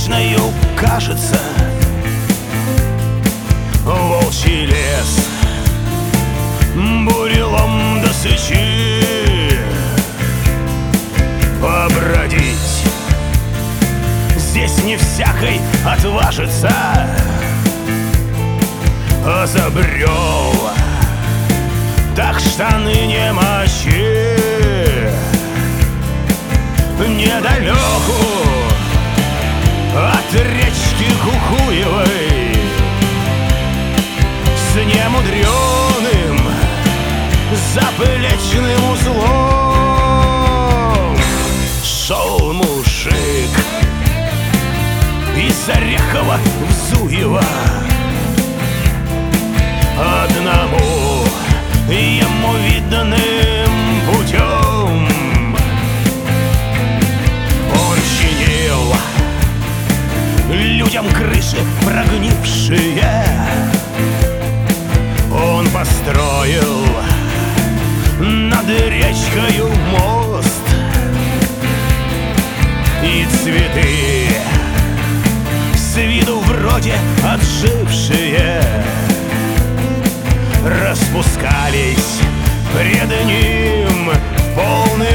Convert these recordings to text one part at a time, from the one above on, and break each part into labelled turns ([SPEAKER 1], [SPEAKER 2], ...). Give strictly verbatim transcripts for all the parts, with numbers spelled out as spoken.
[SPEAKER 1] вечною кажется волчий лес, бурелом до сычи. Побродить здесь не всякой отважится, а забрел, так штаны не мочи. Недалеку от речки Кукуевой с немудреным заплечным узлом шел мужик из Орехова в Зуево. Одному ему видным путем он чинил людям крыши прогнившие. Он построил над речкою мост, и цветы с виду вроде отжившие распускались пред ним в полный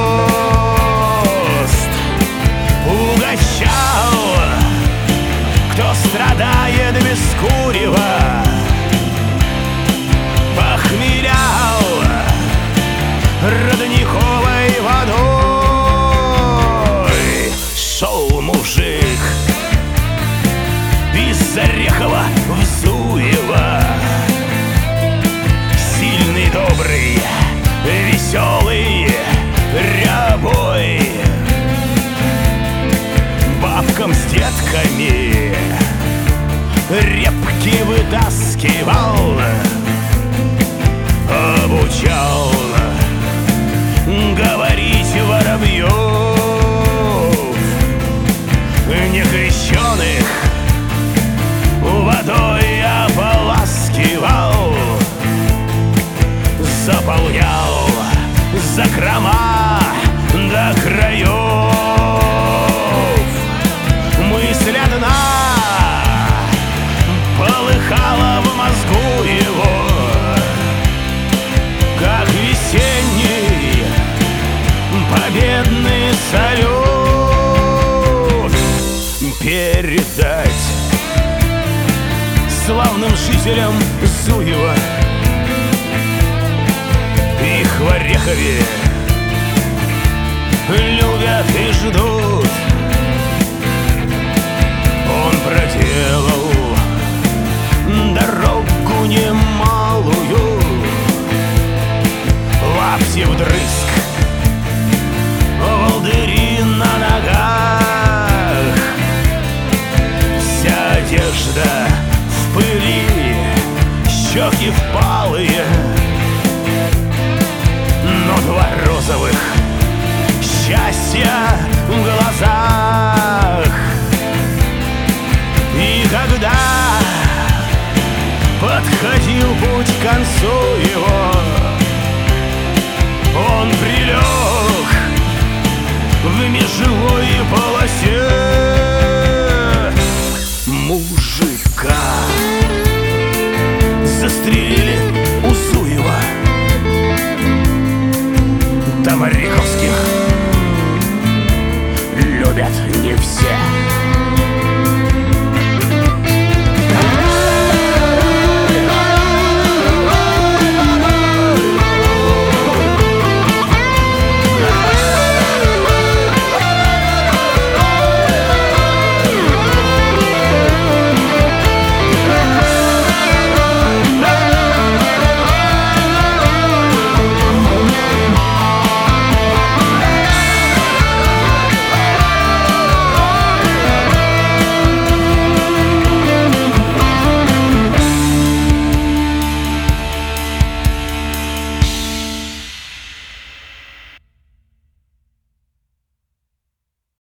[SPEAKER 1] рост. Угощал, кто страдает без курева, похмелял родниковой водой. Шел мужик из Орехова в Зуево, сильный, добрый, веселый, рябой, бабкам с детками репки вытаскивал, обучал говорить воробьев, некрещеных водой ополаскивал, заполнял закрома до краев. Мысль одна полыхала в мозгу его, как весенний победный салют. Передать славным жителям Зуева, их в Орехове любят и ждут. Он проделал дорогу немалую, лапти вдрызг, волдыри на ногах, вся одежда в пыли, щеки впалые, но два розовых счастья в глазах. И когда подходил путь к концу его, он прилег